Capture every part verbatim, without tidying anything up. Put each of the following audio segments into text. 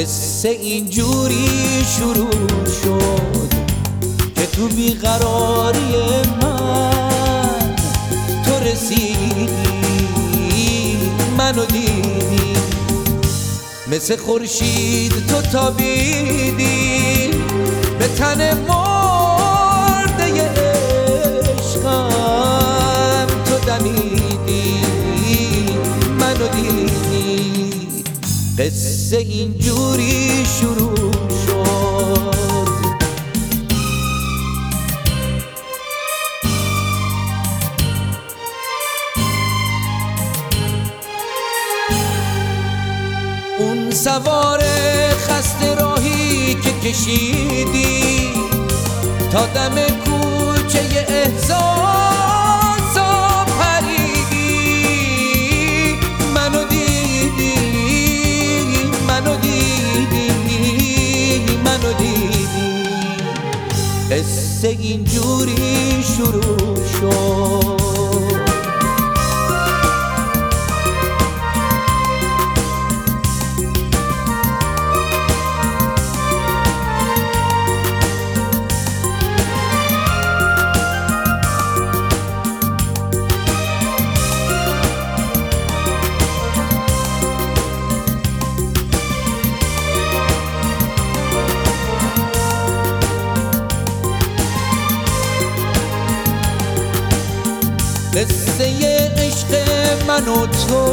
قصه اینجوری شروع شد که تو بیقراری من تو رسیدی، منو دیدی، مثل خورشید تو تابیدی به تن مرده عشقم، تو دمیدی منو دیدی. قصه اینجوری شروع شد. اون سوار خسته راهی که کشیدی تا دم کوچه احساس و پریدی، منو دیدی منو دیدی منو دیدی. قصه اینجوری شروع شد. قصه عشق من و تو،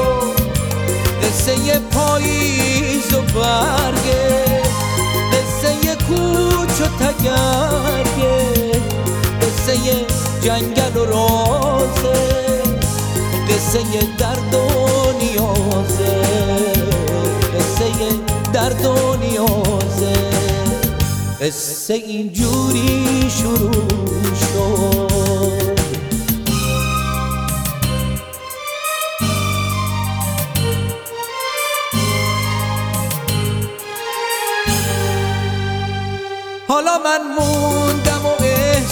قصه پاییز و برگه، قصه کوچ و تگرگه، قصه جنگل و رازه، قصه درد و نیازه، قصه درد و نیازه. قصه اینجوری شروع شد. حالا من موندم و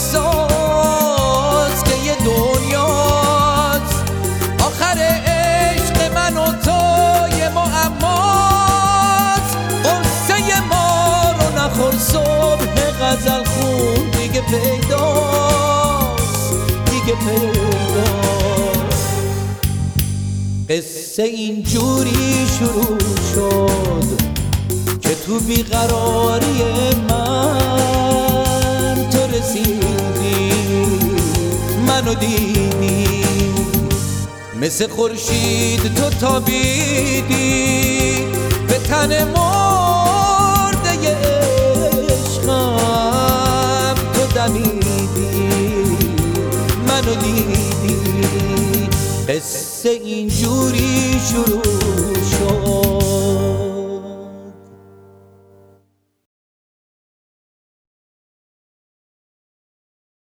احساس که یه دنیاست، آخر عشق من و تو یه معماست. قصه ما رو نخور صبح غزل خون دیگه پیداست، دیگه پیداست. قصه اینجوری شروع شد که تو بیقراری من تو رسیدی، منو دیدی، مثل خورشید تو تابیدی به تن مرده عشقم، تو دمیدی منو دیدی. قصه اینجوری شروع